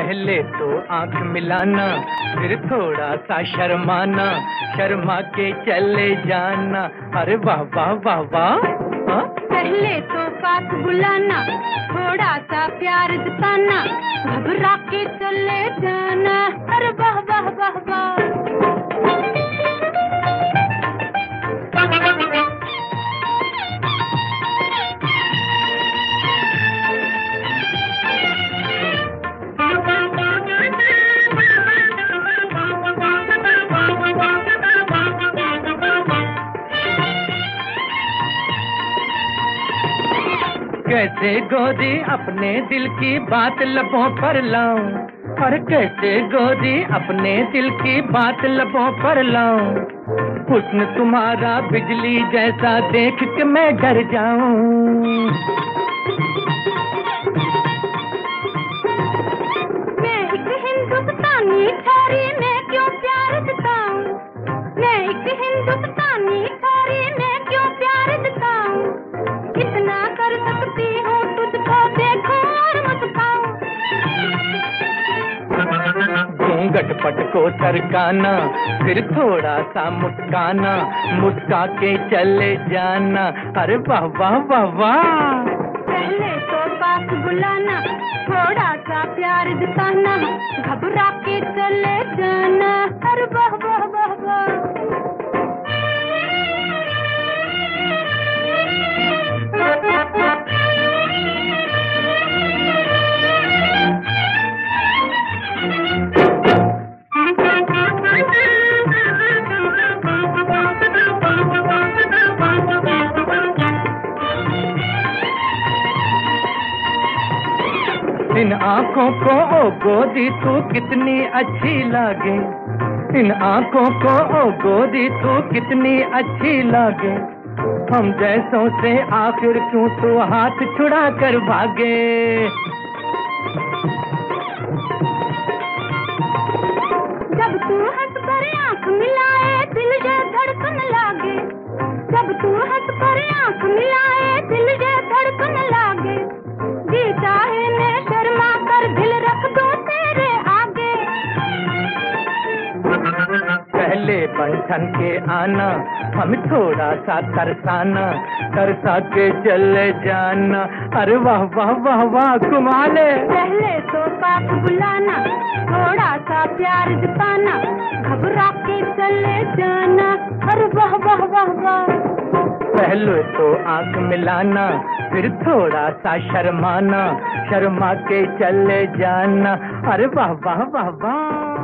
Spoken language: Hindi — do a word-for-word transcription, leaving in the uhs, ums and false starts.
पहले तो आंख मिलाना, फिर थोड़ा सा शर्माना, शर्मा के चले जाना। अरे वाह वाह वाह वाह। पहले तो पास बुलाना, थोड़ा सा प्यार जताना, घबरा के चले जाना। अरे वाह वाह वाह वाह। कैसे गोरी अपने दिल की बात लबों पर लाऊं, और कैसे गोरी अपने दिल की बात लबों पर लाऊं। हुस्न तुम्हारा बिजली जैसा देख के मैं डर जाऊं। मैं एक हिंदुस्तानी छोरी, मैं क्यों प्यार जताऊं। मैं एक हिंदुस्तानी छोरी, मैं क्यों प्यार जताऊं। इतना कर सकती हूँ तुझको देखूं और मुस्काऊं। घूंघट पट को सरकाना, फिर थोड़ा सा मुस्काना, मुस्का के चले जाना। अरे वाह वाह वाह वाह। पहले तो पास बुलाना, थोड़ा सा प्यार जताना, घबरा के चले जाना। अरे वाह वाह वाह वाह। इन आँखों को ओ गोरी तू कितनी अच्छी लागे, इन आँखों को ओ गोरी तू कितनी अच्छी लागे। हम जैसों से आखिर क्यों तू हाथ छुड़ा कर भागे। जब तू हंस कर आँख मिलाए दिल ये धड़कन लागे। जब तू हंस कर आँख मिलाए दिल ये धड़कन लागे। जी चाहे मैं शर्मा कर दिल रख दूं तेरे आगे। पहले बंधन के आना, हम थोड़ा सा तरसाना, तरसा के चले जाना। अरे वाह वाह वाह वाह कुमाले। पहले तो पास बुलाना, थोड़ा सा प्यार जताना, घबरा के चले जाना। अरे वाह वाह वाह वाह। पहले तो आंख मिलाना, फिर थोड़ा सा शर्माना, शर्मा के चले जाना। अरे वाह वाह वाह वाह।